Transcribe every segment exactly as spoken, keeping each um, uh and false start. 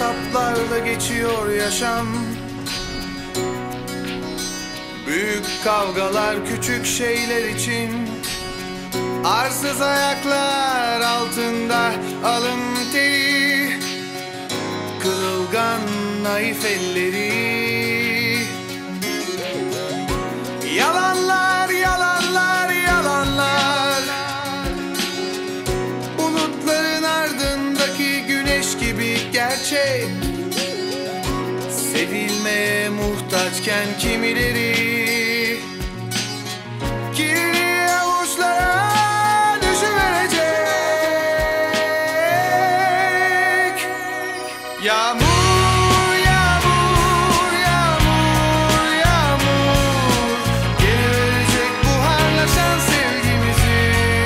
hesaplarla geçiyor yaşam. Büyük kavgalar küçük şeyler için, arsız ayaklar altında alın teri, kırılgan naif elleri. Yalanlar, yalanlar, yalanlar, bulutların ardındaki güneş gibi gerçek. Sevilmeye muhtaçken kimileri kirli avuçlara düşüverecek. Yağmur, yağmur, yağmur, yağmur, geliverecek buharlaşan sevgimizi.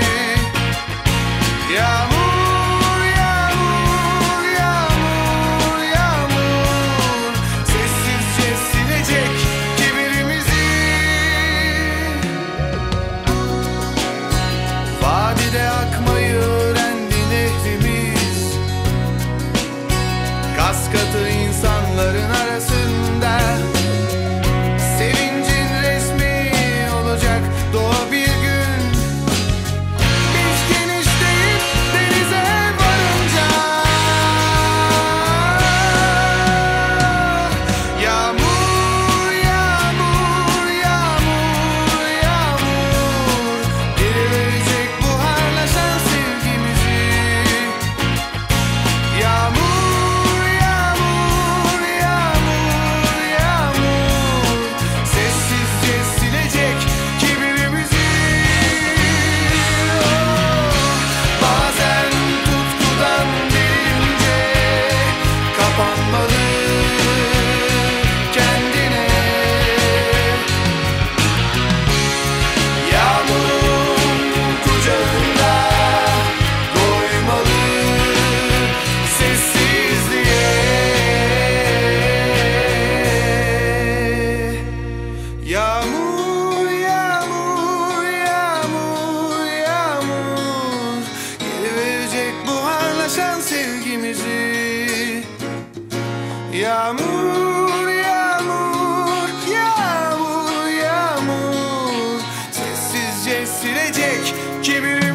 Yağmur, yağmur, yağmur, yağmur, sessizce silecek kibirimizi. Vadide akmayı öğrendi nehrimiz, kas katı insanların arasında. Sevincin resmi olacak doğa bir gün, biz genişleyip denize varınca. Yağmur, yağmur, yağmur, yağmur, geliverecek buharlaşan sevgimizi. Yağmur, yağmur, yağmur, yağmur, sessizce silecek kibirimizi. Bazen tutkudan delirince kapanmalı kendine. Yağmurun kucağında doymalı sessizliğe. Yağmur, yağmur, yağmur, yağmur, geliverecek buharlaşan sevgimizi. Yağmur, yağmur, yağmur, yağmur, sessizce silecek kibirimizi.